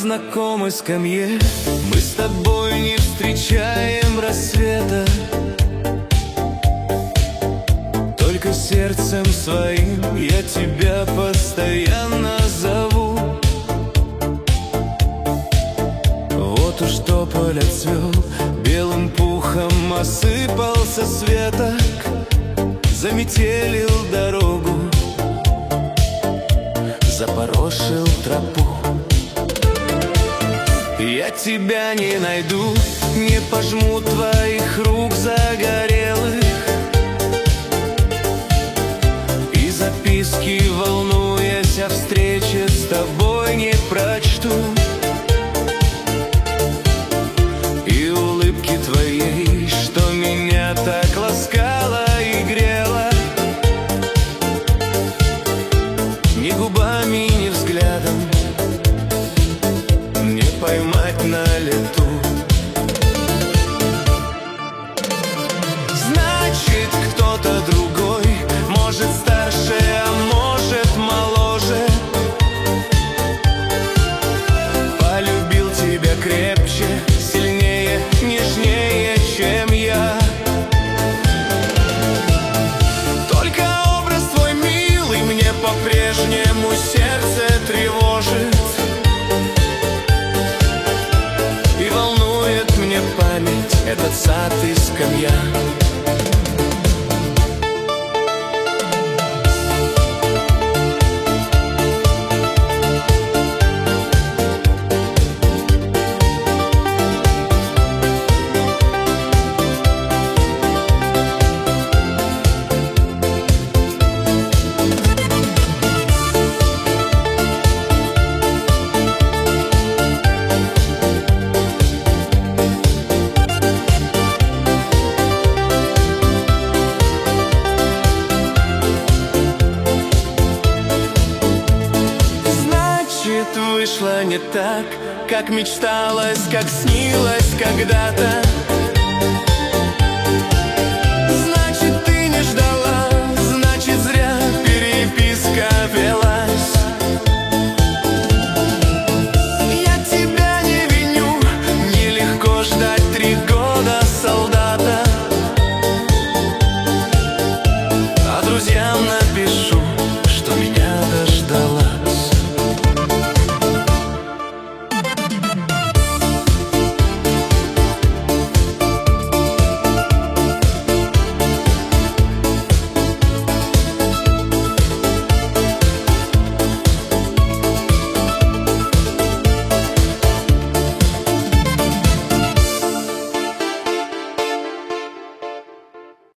знакомой скамье. Мы с тобой не встречаем рассвета, только сердцем своим я тебя постоянно зову. Вот уж тополь отцвел, белым пухом осыпался с веток, заметелил дорогу, запорошил тропу. Я тебя не найду, не пожму твоих рук загорелых, и записки, волнуясь о встрече с тобой, не прочту. И улыбки твоей, что меня так ласкала и грела, ни губами, ни взглядом не поймать на лету. Значит, кто-то другой, может старше, а может моложе, полюбил тебя крепче, сильнее, нежнее, чем я. Только образ твой милый мне по-прежнему сердце тревожит, и волнует мне память этот сад и скамья. Вышло не так, как мечталось, как снилось когда-то.